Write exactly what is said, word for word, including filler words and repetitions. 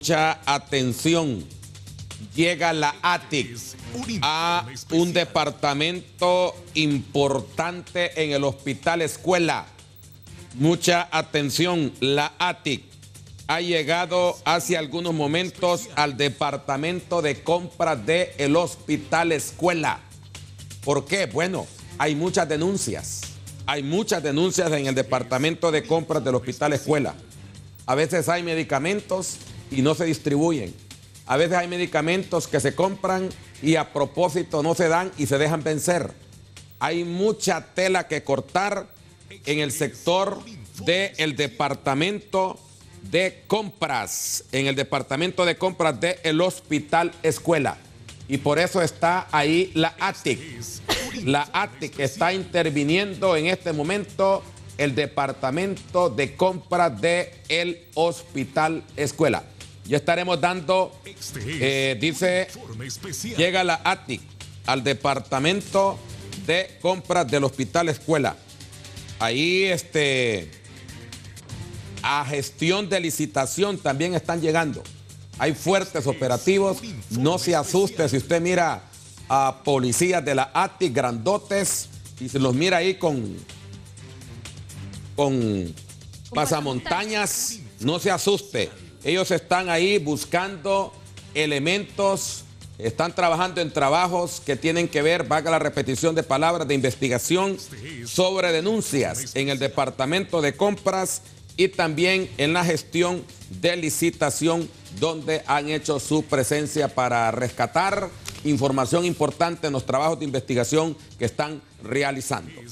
Mucha atención, llega la A T I C a un departamento importante en el Hospital Escuela. Mucha atención, la A T I C ha llegado hace algunos momentos al departamento de compras del Hospital Escuela. ¿Por qué? Bueno, hay muchas denuncias. Hay muchas denuncias en el departamento de compras del Hospital Escuela. A veces hay medicamentos y no se distribuyen. A veces hay medicamentos que se compran y a propósito no se dan y se dejan vencer. Hay mucha tela que cortar en el sector del departamento de compras, en el departamento de compras del Hospital Escuela. Y por eso está ahí la A T I C. La A T I C está interviniendo en este momento el departamento de compras del Hospital Escuela. Ya estaremos dando, eh, dice, llega la A T I C al departamento de compras del Hospital Escuela. Ahí, este, a gestión de licitación también están llegando. Hay fuertes operativos. No se asuste si usted mira a policías de la A T I C grandotes y se los mira ahí con, con pasamontañas. No se asuste. Ellos están ahí buscando elementos, están trabajando en trabajos que tienen que ver, valga la repetición de palabras, de investigación sobre denuncias en el departamento de compras y también en la gestión de licitación, donde han hecho su presencia para rescatar información importante en los trabajos de investigación que están realizando.